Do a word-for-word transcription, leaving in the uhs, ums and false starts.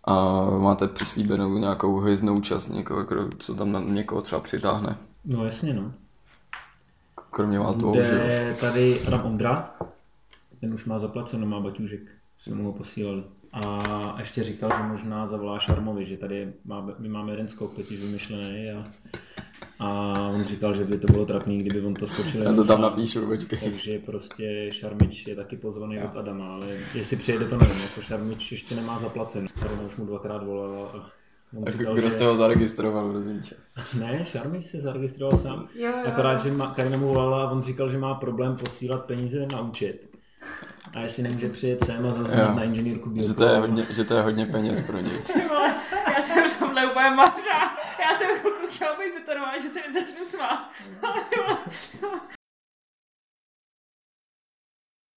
A máte přislíbenou nějakou hvězdnou čas někoho, co tam na někoho třeba přitáhne? No jasně, no. Kromě vás dvou, že jo? Tady Adam Ondra, ten už má zaplaceno, má baťůžek, jsme mu ho posílali. A ještě říkal, že možná zavolá Šarmovi, že tady má, my máme jeden skok totiž vymyšlený a, a on říkal, že by to bylo trapný, kdyby on to skočil. Já to tam napíšu, počkej. Takže prostě Šarmič je taky pozvaný od Adama, ale jestli přijede, to nevím, jako Šarmič ještě nemá zaplaceno. Karina už mu dvakrát volala a on a říkal, kdo že... jste ho zaregistroval do Vinče? Ne, Šarmič se zaregistroval sám, Jo, jo. akorát, že má, Karina mu volala a on říkal, že má problém posílat peníze na účet. A jestli nemůže přijet sem a zaznamenat na inženýrku Bílkovou. Že to je hodně, že to je hodně peněz pro něj. Já jsem v tomhle úplně marná. Já jsem chvilku chtěla být vytorová, že se nezačnu smát.